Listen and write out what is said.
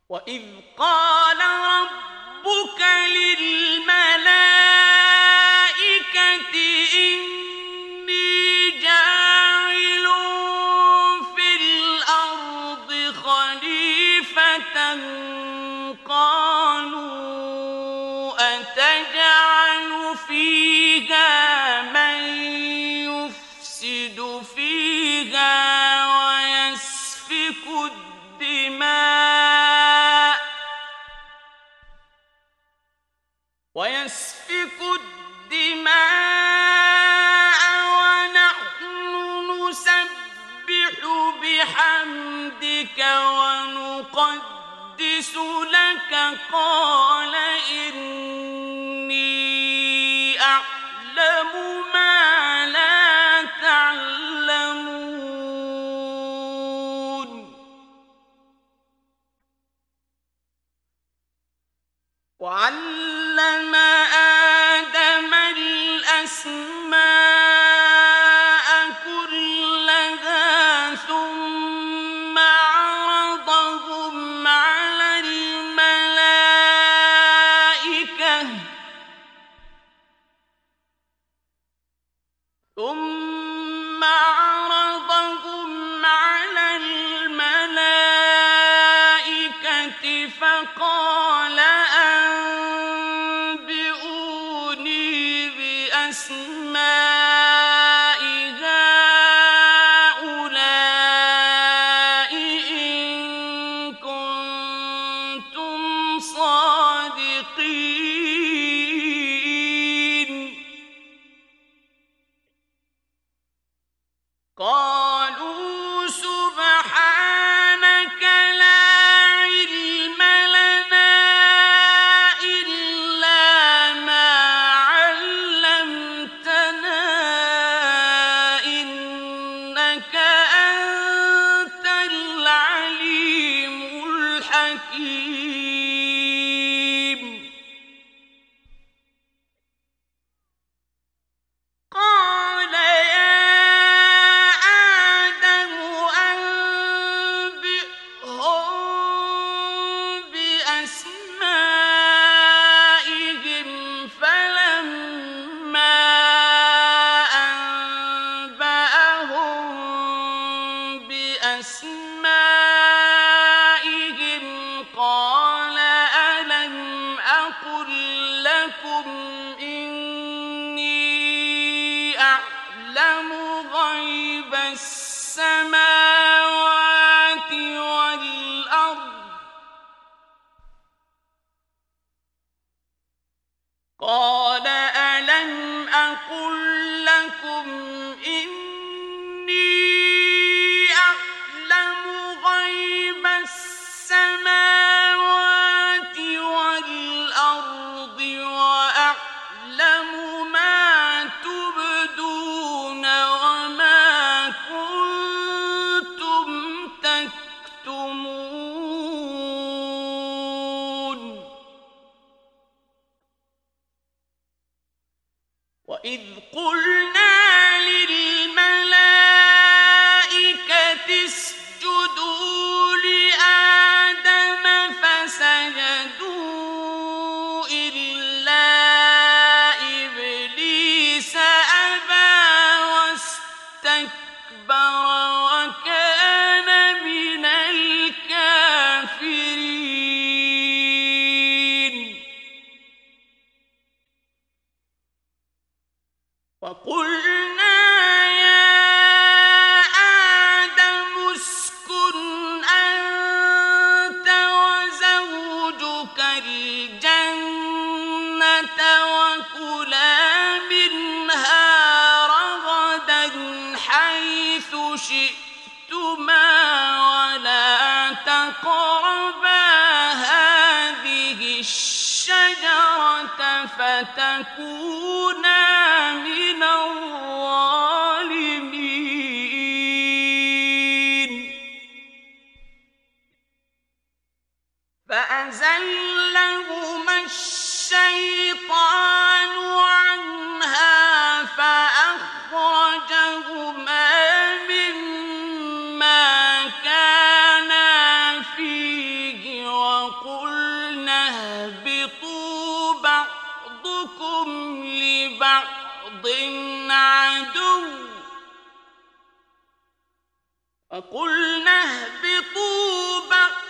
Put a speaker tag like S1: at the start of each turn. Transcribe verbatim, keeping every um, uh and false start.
S1: وإذ قال ربك للملائكة إني جاعل في الأرض خليفة قالوا أتجعل فيها من يفسد فيها ويسفك الدماء ويسفك الدماء ونحن نسبح بحمدك ونقدس لك قال إني أعلم ما لا تعلمون وعلم آدم الأسماء كلها ثم عرضهم على الملائكة ثم عرضهم على الملائكة فقال أنبئوني بأسماء هؤلاء إن كنتم صادقين قالوا سبحانك لا علم لنا إلا ما علمتنا إنك أنت العليم الحكيم قال يا آدم أنبئهم بأسمائهم فلما أنبأهم بأسمائهم قال ألم أقل لكم إني أعلم غيب السماوات والأرض قال ألم أقل لكم إني أعلم غيب السماوات والأرض وأعلم ما تبدون وما كنتم تكتمون وإذ قلنا للملائكة اسجدوا لآدم فسجدوا إلا إبليس أبى واستكبر وكان من الكافرين وقلنا يا آدم اسكن أنت وزوجك الجنة وكلا منها رغدا حيث شئتما ولا تقربا هذه الشجرة فتكونا من الظالمين فأزلهما الشيطان عنها فأخرجهما مما كانا فيه وقلنا اهبطوا بعضكم لبعض عدو وقلنا اهبطوا بعضكم